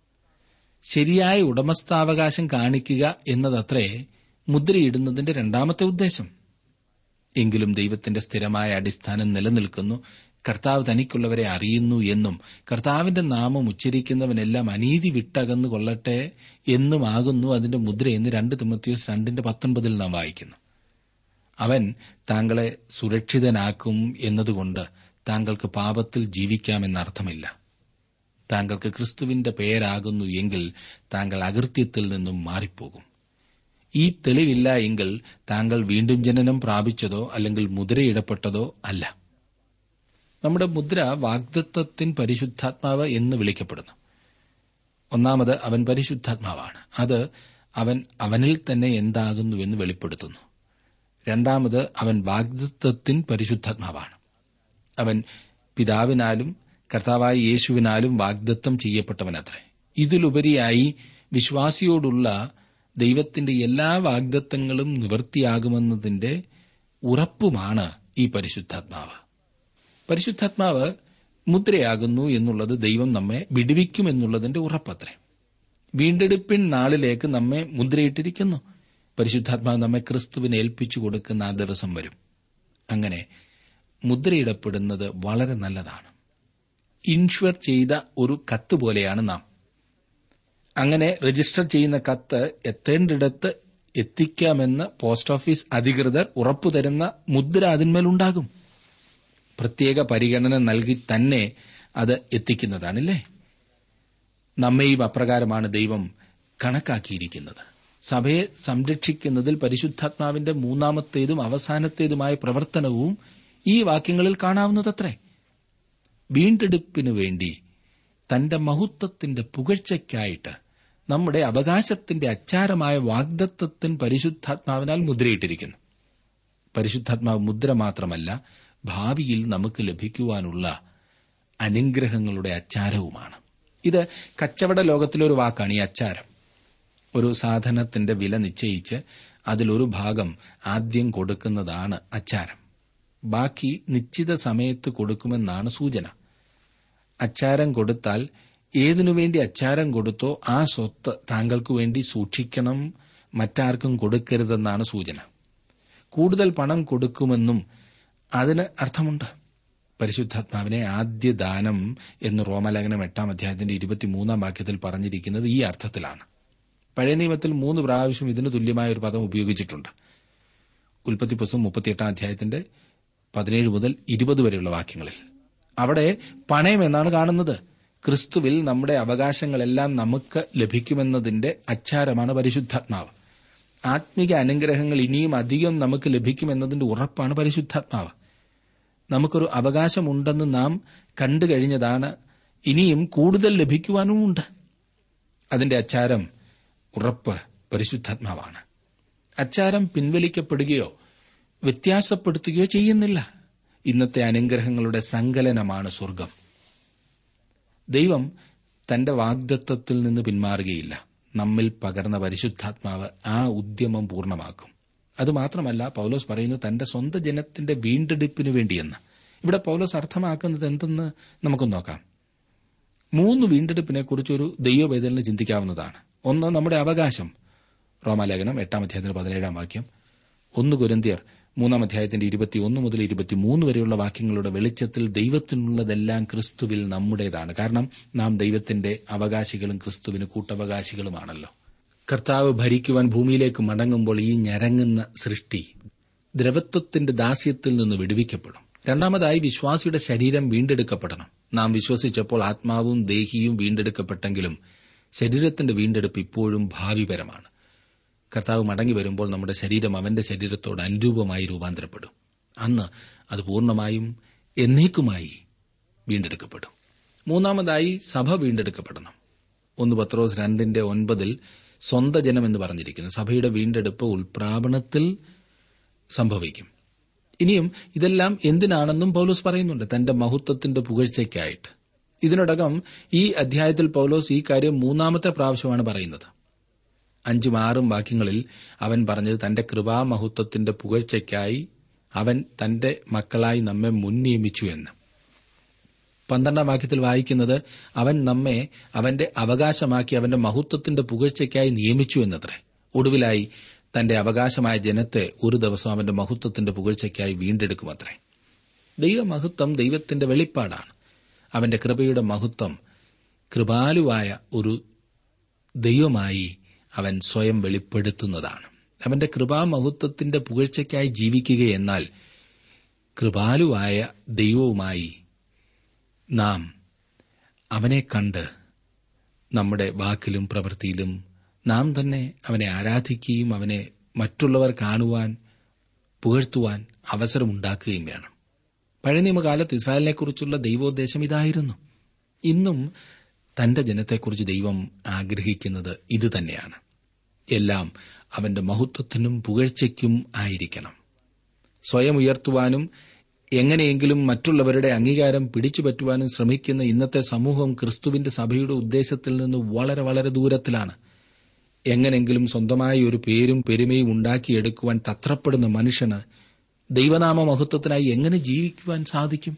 ശരിയായ ഉടമസ്ഥാവകാശം കാണിക്കുക എന്നതത്രേ മുദ്രയിടുന്നതിന്റെ 2ാമത്തെ ഉദ്ദേശം. എങ്കിലും ദൈവത്തിന്റെ സ്ഥിരമായ അടിസ്ഥാനം നിലനിൽക്കുന്നു. കർത്താവ് തനിക്കുള്ളവരെ അറിയുന്നു എന്നും കർത്താവിന്റെ നാമം ഉച്ചരിക്കുന്നവനെല്ലാം അനീതി വിട്ടകന്നു കൊള്ളട്ടെ എന്നുമാകുന്നു അതിന്റെ മുദ്രയെന്ന് 2 തിമോഥെയോസ് 2:19 നാം വായിക്കുന്നു. അവൻ താങ്കളെ സുരക്ഷിതനാക്കും എന്നതുകൊണ്ട് താങ്കൾക്ക് പാപത്തിൽ ജീവിക്കാമെന്നർത്ഥമില്ല. താങ്കൾക്ക് ക്രിസ്തുവിന്റെ പേരാകുന്നു എങ്കിൽ താങ്കൾ അകൃത്യത്തിൽ നിന്നും മാറിപ്പോകും. ഈ തെളിവില്ല എങ്കിൽ താങ്കൾ വീണ്ടും ജനനം പ്രാപിച്ചതോ അല്ലെങ്കിൽ മുദ്രയിടപ്പെട്ടതോ അല്ല. നമ്മുടെ മുദ്ര വാഗ്ദത്തത്തിൻ പരിശുദ്ധാത്മാവ് എന്ന് വിളിക്കപ്പെടുന്നു. ഒന്നാമത് അവൻ പരിശുദ്ധാത്മാവാണ്. അത് അവനിൽ തന്നെ എന്താകുന്നുവെന്ന് വെളിപ്പെടുത്തുന്നു. 2ാമത് അവൻ വാഗ്ദത്തത്തിൻ പരിശുദ്ധാത്മാവാണ്. അവൻ പിതാവിനാലും കർത്താവായ യേശുവിനാലും വാഗ്ദത്തം ചെയ്യപ്പെട്ടവനത്രേ. ഇതിലുപരിയായി വിശ്വാസിയോടുള്ള ദൈവത്തിന്റെ എല്ലാ വാഗ്ദത്തങ്ങളും നിവൃത്തിയാകുമെന്നതിന്റെ ഉറപ്പുമാണ് ഈ പരിശുദ്ധാത്മാവ്. പരിശുദ്ധാത്മാവ് മുദ്രയാകുന്നു എന്നുള്ളത് ദൈവം നമ്മെ വിടുവിക്കുമെന്നുള്ളതിന്റെ ഉറപ്പത്രേ. വീണ്ടെടുപ്പിൻ നാളിലേക്ക് നമ്മെ മുദ്രയിട്ടിരിക്കുന്നു. പരിശുദ്ധാത്മാവ് നമ്മെ ക്രിസ്തുവിനെ ഏൽപ്പിച്ചു കൊടുക്കുന്ന ആ ദിവസം വരും. അങ്ങനെ മുദ്രയിടപ്പെടുന്നത് വളരെ നല്ലതാണ്. ഇൻഷ്വർ ചെയ്ത ഒരു കത്ത് പോലെയാണ് നാം. അങ്ങനെ രജിസ്റ്റർ ചെയ്യുന്ന കത്ത് എത്തേണ്ടിടത്ത് എത്തിക്കാമെന്ന് പോസ്റ്റ് ഓഫീസ് അധികൃതർ ഉറപ്പുതരുന്ന മുദ്ര അതിന്മേലുണ്ടാകും. പ്രത്യേക പരിഗണന നൽകി തന്നെ അത് എത്തിക്കുന്നതാണല്ലേ. നമ്മെയും അപ്രകാരമാണ് ദൈവം കണക്കാക്കിയിരിക്കുന്നത്. സഭയെ സംരക്ഷിക്കുന്നതിൽ പരിശുദ്ധാത്മാവിന്റെ 3ാമത്തേതും അവസാനത്തേതുമായ പ്രവർത്തനവും ഈ വാക്യങ്ങളിൽ കാണാവുന്നതത്രേ. വീണ്ടെടുപ്പിനു വേണ്ടി തന്റെ മഹത്വത്തിന്റെ പുകഴ്ചയ്ക്കായിട്ട് നമ്മുടെ അവകാശത്തിന്റെ അച്ചാരമായ വാഗ്ദത്തത്തിന് പരിശുദ്ധാത്മാവിനാൽ മുദ്രയിട്ടിരിക്കുന്നു. പരിശുദ്ധാത്മാവ് മുദ്ര മാത്രമല്ല, ഭാവിയിൽ നമുക്ക് ലഭിക്കുവാനുള്ള അനുഗ്രഹങ്ങളുടെ അച്ചാരവുമാണ്. ഇത് കച്ചവട ലോകത്തിലൊരു വാക്കാണ്, ഈ അച്ചാരം. ഒരു സാധനത്തിന്റെ വില നിശ്ചയിച്ച് അതിലൊരു ഭാഗം ആദ്യം കൊടുക്കുന്നതാണ് അച്ചാരം. ബാക്കി നിശ്ചിത സമയത്ത് കൊടുക്കുമെന്നാണ് സൂചന. അച്ചാരം കൊടുത്താൽ ഏതിനുവേണ്ടി അച്ചാരം കൊടുത്തോ ആ സ്വത്ത് താങ്കൾക്കു വേണ്ടി സൂക്ഷിക്കണം, മറ്റാർക്കും കൊടുക്കരുതെന്നാണ് സൂചന. കൂടുതൽ പണം കൊടുക്കുമെന്നും അതിന് അർത്ഥമുണ്ട്. പരിശുദ്ധാത്മാവിനെ ആദ്യ ദാനം എന്ന് റോമാലേഖനം 8-ാം അധ്യായത്തിന്റെ 23-ാം വാക്യത്തിൽ പറഞ്ഞിരിക്കുന്നത് ഈ അർത്ഥത്തിലാണ്. പഴയ നിയമത്തിൽ 3 പ്രാവശ്യം ഇതിന് തുല്യമായ ഒരു പദം ഉപയോഗിച്ചിട്ടുണ്ട്. ഉൽപ്പത്തി പുസ്തകം 38-ാം അധ്യായത്തിന്റെ 17 മുതൽ 20 വരെയുള്ള വാക്യങ്ങളിൽ. അവിടെ പണയം എന്നാണ് കാണുന്നത്. ക്രിസ്തുവിൽ നമ്മുടെ അവകാശങ്ങളെല്ലാം നമുക്ക് ലഭിക്കുമെന്നതിന്റെ അച്ചാരമാണ് പരിശുദ്ധാത്മാവ്. ആത്മീക അനുഗ്രഹങ്ങൾ ഇനിയും അധികം നമുക്ക് ലഭിക്കുമെന്നതിന്റെ ഉറപ്പാണ് പരിശുദ്ധാത്മാവ്. നമുക്കൊരു അവകാശമുണ്ടെന്ന് നാം കണ്ടു കഴിഞ്ഞതാണ്. ഇനിയും കൂടുതൽ ലഭിക്കുവാനുമുണ്ട്. അതിന്റെ അച്ചാരം, ഉറപ്പ് പരിശുദ്ധാത്മാവാണ്. അച്ചാരം പിൻവലിക്കപ്പെടുകയോ വ്യത്യാസപ്പെടുത്തുകയോ ചെയ്യുന്നില്ല. ഇന്നത്തെ അനുഗ്രഹങ്ങളുടെ സങ്കലനമാണ് സ്വർഗം. ദൈവം തന്റെ വാഗ്ദത്തത്തിൽ നിന്ന് പിന്മാറുകയില്ല. നമ്മിൽ പകർന്ന പരിശുദ്ധാത്മാവ് ആ ഉദ്യമം പൂർണ്ണമാക്കും. അതുമാത്രമല്ല, പൗലോസ് പറയുന്നത് തന്റെ സ്വന്തം ജനത്തിന്റെ വീണ്ടെടുപ്പിനു വേണ്ടിയെന്ന്. ഇവിടെ പൗലോസ് അർത്ഥമാക്കുന്നത് എന്തെന്ന് നമുക്ക് നോക്കാം. 3 വീണ്ടെടുപ്പിനെ കുറിച്ചൊരു ദൈവവേദന ചിന്തിക്കാവുന്നതാണ്. ഒന്ന്, നമ്മുടെ അവകാശം. റോമാലേഖനം 8:17 1 കൊരിന്ത്യർ 3:21 മുതൽ 23 വരെയുള്ള വാക്യങ്ങളുടെ വെളിച്ചത്തിൽ ദൈവത്തിനുള്ളതെല്ലാം ക്രിസ്തുവിൽ നമ്മുടേതാണ്. കാരണം നാം ദൈവത്തിന്റെ അവകാശികളും ക്രിസ്തുവിന് കൂട്ടവകാശികളുമാണല്ലോ. കർത്താവ് ഭരിക്കുവാൻ ഭൂമിയിലേക്ക് മടങ്ങുമ്പോൾ ഈ ഞരങ്ങുന്ന സൃഷ്ടി ദ്രവത്വത്തിന്റെ ദാസ്യത്തിൽ നിന്ന് വിടുവിക്കപ്പെടും. രണ്ടാമതായി, വിശ്വാസിയുടെ ശരീരം വീണ്ടെടുക്കപ്പെടണം. നാം വിശ്വസിച്ചപ്പോൾ ആത്മാവും ദേഹിയും വീണ്ടെടുക്കപ്പെട്ടെങ്കിലും ശരീരത്തിന്റെ വീണ്ടെടുപ്പ് ഇപ്പോഴും ഭാവിപരമാണ്. കർത്താവ് മടങ്ങി വരുമ്പോൾ നമ്മുടെ ശരീരം അവന്റെ ശരീരത്തോട് അനുരൂപമായി രൂപാന്തരപ്പെടും. അന്ന് അത് പൂർണ്ണമായും എന്നേക്കുമായി വീണ്ടെടുക്കപ്പെടും. മൂന്നാമതായി, സഭ വീണ്ടെടുക്കപ്പെടണം. 1 പത്രോസ് 2:9 സ്വന്ത ജനം എന്ന് പറഞ്ഞിരിക്കുന്നു. സഭയുടെ വീണ്ടെടുപ്പ് ഉൽപ്രാപണത്തിൽ സംഭവിക്കും. ഇനിയും ഇതെല്ലാം എന്തിനാണെന്നും പൗലോസ് പറയുന്നുണ്ട്. തന്റെ മഹത്വത്തിന്റെ പുകഴ്ചയ്ക്കായിട്ട്. ഇതിനോടകം ഈ അധ്യായത്തിൽ പൗലോസ് ഈ കാര്യം 3ാമത്തെ പ്രാവശ്യമാണ് പറയുന്നത്. 5-6 വാക്യങ്ങളിൽ അവൻ പറഞ്ഞത് തന്റെ കൃപാമഹത്വത്തിന്റെ പുകഴ്ചയ്ക്കായി അവൻ തന്റെ മക്കളായി നമ്മെ മുൻനിയമിച്ചു എന്ന്. 12ാം വാക്യത്തിൽ വായിക്കുന്നത് അവൻ നമ്മെ അവന്റെ അവകാശമാക്കി അവന്റെ മഹത്വത്തിന്റെ പുകഴ്ചയ്ക്കായി നിയമിച്ചു എന്നത്രേ. ഒടുവിലായി തന്റെ അവകാശമായ ജനത്തെ ഒരു ദിവസം അവന്റെ മഹത്വത്തിന്റെ പുകഴ്ചയ്ക്കായി വീണ്ടെടുക്കുമത്രേ. ദൈവമഹത്വം ദൈവത്തിന്റെ വെളിപ്പാടാണ്. അവന്റെ കൃപയുടെ മഹത്വം കൃപാലുവായ ഒരു ദൈവമായി അവൻ സ്വയം വെളിപ്പെടുത്തുന്നതാണ്. അവന്റെ കൃപാമഹത്വത്തിന്റെ പുകഴ്ചയ്ക്കായി ജീവിക്കുകയെന്നാൽ കൃപാലുവായ ദൈവവുമായി നാം അവനെ കണ്ട് നമ്മുടെ വാക്കിലും പ്രവൃത്തിയിലും നാം തന്നെ അവനെ ആരാധിക്കുകയും അവനെ മറ്റുള്ളവർ കാണുവാൻ പുകഴ്ത്തുവാൻ അവസരമുണ്ടാക്കുകയും വേണം. പഴയ നിയമകാലത്ത് ഇസ്രായേലിനെക്കുറിച്ചുള്ള ദൈവോദ്ദേശം ഇതായിരുന്നു. ഇന്നും തന്റെ ജനത്തെക്കുറിച്ച് ദൈവം ആഗ്രഹിക്കുന്നത് ഇതുതന്നെയാണ്. എല്ലാം അവന്റെ മഹത്വത്തിനും പുകഴ്ചയ്ക്കും ആയിരിക്കണം. സ്വയം ഉയർത്തുവാനും എങ്ങനെയെങ്കിലും മറ്റുള്ളവരുടെ അംഗീകാരം പിടിച്ചുപറ്റുവാനും ശ്രമിക്കുന്ന ഇന്നത്തെ സമൂഹം ക്രിസ്തുവിന്റെ സഭയുടെ ഉദ്ദേശത്തിൽ നിന്ന് വളരെ വളരെ ദൂരത്തിലാണ്. എങ്ങനെങ്കിലും സ്വന്തമായി ഒരു പേരും പെരുമയും ഉണ്ടാക്കിയെടുക്കുവാൻ തത്രപ്പെടുന്ന മനുഷ്യന് ദൈവനാമ മഹത്വത്തിനായി എങ്ങനെ ജീവിക്കുവാൻ സാധിക്കും?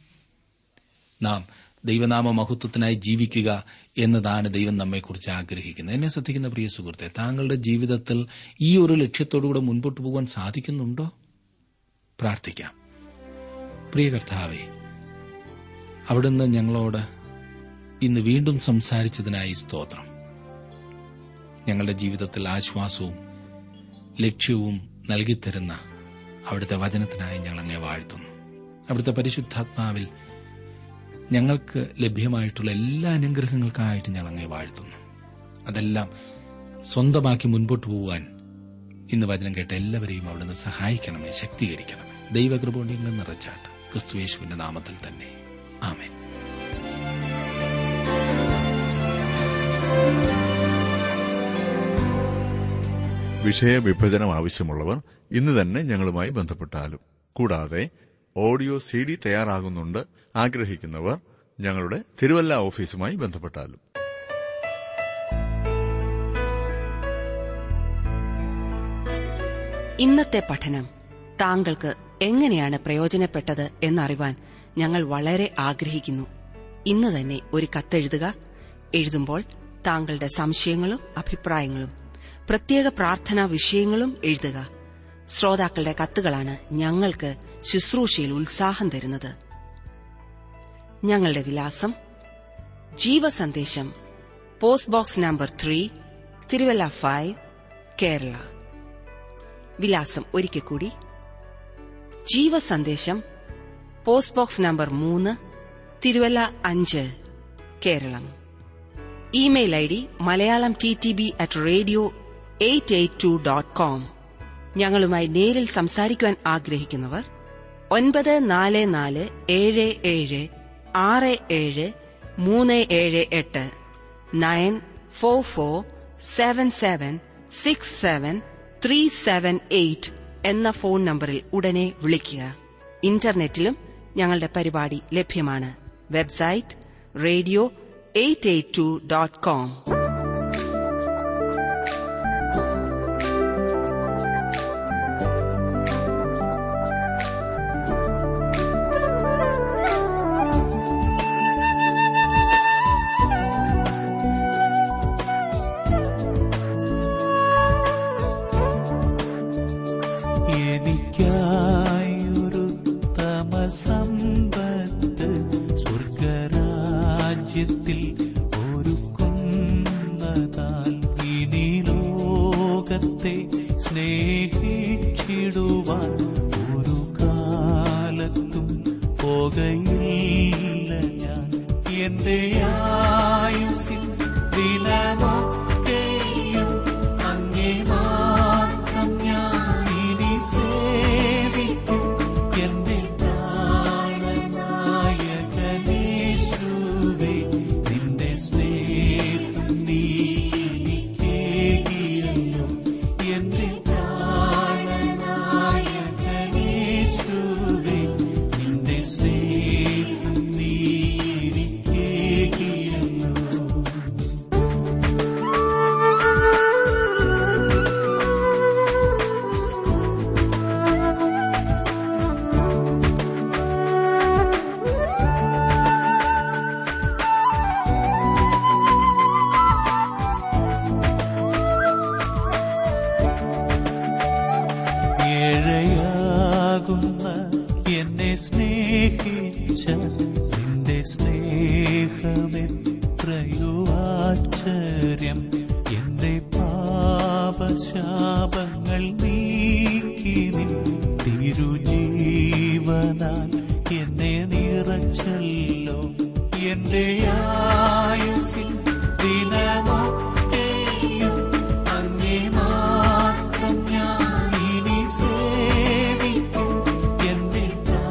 നാം ദൈവനാമ മഹത്വത്തിനായി ജീവിക്കുക എന്നതാണ് ദൈവം നമ്മെക്കുറിച്ച് ആഗ്രഹിക്കുന്നത്. എന്നെ ശ്രദ്ധിക്കുന്ന പ്രിയ സുഹൃത്തെ, താങ്കളുടെ ജീവിതത്തിൽ ഈ ഒരു ലക്ഷ്യത്തോടുകൂടെ മുൻപോട്ട് പോകാൻ സാധിക്കുന്നുണ്ടോ? പ്രാർത്ഥിക്കാം. പ്രിയ കർത്താവേ, അവിടുന്ന് ഞങ്ങളോട് ഇന്ന് വീണ്ടും സംസാരിച്ചതിനായി സ്തോത്രം. ഞങ്ങളുടെ ജീവിതത്തിൽ ആശ്വാസവും ലക്ഷ്യവും നൽകിത്തരുന്ന അവിടുത്തെ വചനത്തിനായി ഞങ്ങൾ അങ്ങേ വാഴ്ത്തുന്നു. അവിടുത്തെ പരിശുദ്ധാത്മാവിൽ ഞങ്ങൾക്ക് ലഭ്യമായിട്ടുള്ള എല്ലാ അനുഗ്രഹങ്ങൾക്കായിട്ട് ഞങ്ങൾ അങ്ങേ വാഴ്ത്തുന്നു. അതെല്ലാം സ്വന്തമാക്കി മുൻപോട്ട് പോകാൻ ഇന്ന് വചനം കേട്ട എല്ലാവരെയും അവിടുന്ന് സഹായിക്കണമേ, ശക്തീകരിക്കണമേ. ദൈവകൃപ കൊണ്ട് ഞങ്ങൾ നിറച്ചാട്ട് ക്രിസ്തുയേശുവിന്റെ നാമത്തിൽ തന്നെ. ആമേൻ. വിഷയവിഭജനം ആവശ്യമുള്ളവർ ഇന്ന് തന്നെ ഞങ്ങളുമായി ബന്ധപ്പെട്ടാലും, കൂടാതെ ഓഡിയോ CD തയ്യാറാകുന്നുണ്ട് ആഗ്രഹിക്കുന്നവർ ഞങ്ങളുടെ തിരുവല്ല ഓഫീസുമായി ബന്ധപ്പെട്ടാലും. ഇന്നത്തെ പഠനം താങ്കൾക്ക് എങ്ങനെയാണ് പ്രയോജനപ്പെട്ടത് എന്നറിവാൻ ഞങ്ങൾ വളരെ ആഗ്രഹിക്കുന്നു. ഇന്ന് തന്നെ ഒരു കത്തെഴുതുക. എഴുതുമ്പോൾ താങ്കളുടെ സംശയങ്ങളും അഭിപ്രായങ്ങളും പ്രത്യേക പ്രാർത്ഥനാ വിഷയങ്ങളും എഴുതുക. ശ്രോതാക്കളുടെ കത്തുകളാണ് ഞങ്ങൾക്ക് ശുശ്രൂഷയിൽ ഉത്സാഹം തരുന്നത്. ഞങ്ങളുടെ വിലാസം: Jeevasandesham, post box number 3, Thiruvalla 5, Kerala. വിലാസം ഒരിക്കൽ കൂടി: Jeevasandesham, post box number 3, Thiruvalla 5, Keralam. Email ID malayalamttb@radio882.com. ഞങ്ങളുമായി നേരിൽ സംസാരിക്കുവാൻ ആഗ്രഹിക്കുന്നവർ 9444776738 94477673778 എന്ന ഫോൺ നമ്പറിൽ ഉടനെ വിളിക്കുക. ഇന്റർനെറ്റിലും ഞങ്ങളുടെ പരിപാടി ലഭ്യമാണ്. Website radio882.com. സ്വർഗരാജ്യത്തിൽ ഒരുക്കുന്നതാൽ ഇനി ലോകത്തെ സ്നേഹിച്ചിടുവാൻ ഒരു കാലത്തും പോകയില്ല ഞാൻ. എന്റെ ആയുസ്സിൽ ദിനമൊക്കെയും അങ്ങേ മാത്രം ഞാൻ ഇനി സേവിക്കും. എന്റെ പ്രാണനായകനേശുവേ, നിന്റെ സ്നേഹം നീ എനിക്കേകിയല്ലോ. എന്റെ പ്രാണനായകനേശുവേ, നിന്റെ സ്നേഹം നീ എനിക്കേകിയല്ലോ. ഏഴയാകുന്ന എന്നെ സ്നേഹിച്ച നിന്റെ സ്നേഹമെത്രയോ ആശ്ചര്യം. എന്റെ പാപശാപങ്ങൾ നീക്കി നിൻ തിരുജീവനാൽ എന്നെ നിറച്ചല്ലോ. എന്റെ ആയുസ്സിൽ ദിനമൊക്കെയും അങ്ങേ മാത്രം ഞാൻ ഇനി സേവിക്കും. എന്റെ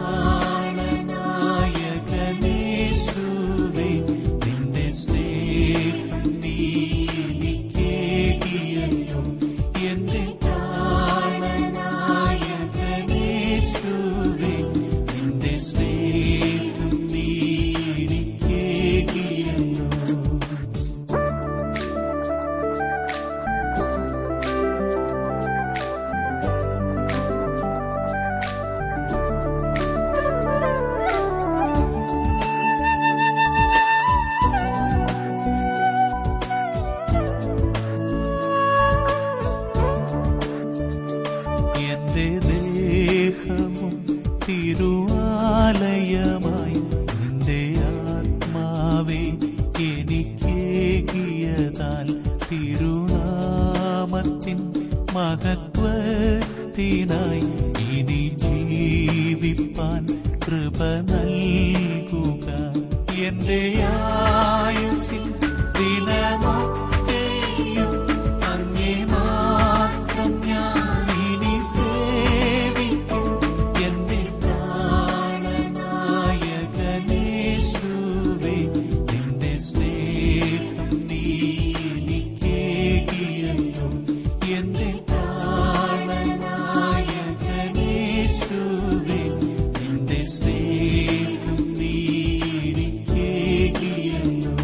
പ്രാണനായകനേശുവേ, നിന്റെ സ്നേഹം നീ എനിക്കേകിയല്ലോ. എന്റെ പ്രാണനായകനേശുവേ, നിന്റെ സ്നേഹം നീ എനിക്കേകിയല്ലോ. എന്റെ ദേഹവും തിരുവാലയമായി നിന്റെ ആത്മാവേ എനിക്കേകിയതാൽ തിരുനാമത്തിൻ മഹത്വത്തിനായി ഇനി ജീവിപ്പാൻ കൃപ നൽകുക. എന്റെ ആയുസ്സിൽ ദിനമൊക്കെയും അങ്ങേ മാത്രം ഞാൻ ഇനി സേവിക്കും. എന്റെ പ്രാണനായകനേശുവേ, നിന്റെ സ്നേഹം നീ എനിക്കേകിയല്ലോ. എന്റെ പ്രാണനായകനേശുവേ, നിന്റെ സ്നേഹം നീ എനിക്കേകിയല്ലോ.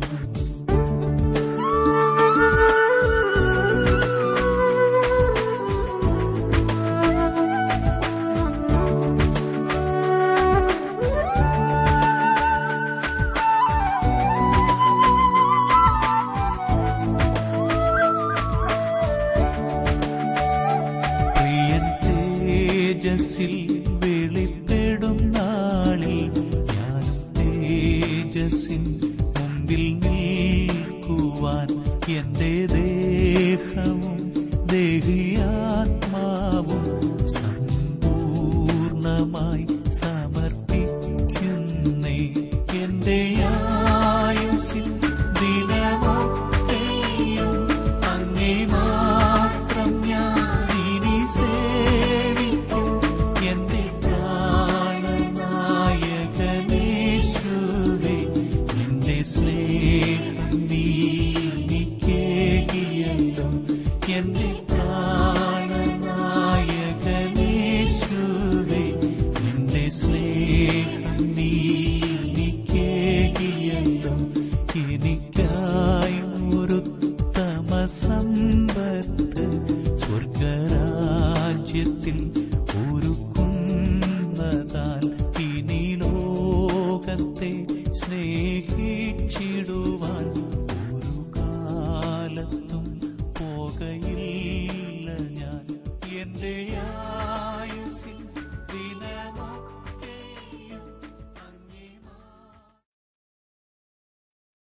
പ്രിയൻ തേജസ്സിൽ വെളിപ്പെടും നാളിൽ ഞാനും തേജസ്സിൻ മുമ്പിൽ നിൽക്കുവാൻ എന്റെ ദേഹവും ദേഹിയാത്മാവും സമ്പൂർണമായി സമർപ്പിക്കുന്നേ. എന്റെ ആയുസ്സിൽ ദിനമൊക്കെയും അങ്ങേ മാത്രം ഞാൻ ഇനി സേവിക്കും. എന്റെ പ്രാണനായകനേശുവേ, നിന്റെ സ്നേഹം നീ എനിക്കേകിയല്ലോ. എന്റെ പ്രാണനായകനേശുവേ, നിന്റെ സ്നേഹം നീ എനിക്കേകിയല്ലോ. എനിക്കായി ഒരുത്തമ സമ്പത്ത് സ്വർഗരാജ്യത്തിൽ ഒരുക്കുന്നതാൽ ഇനി ലോകത്തെ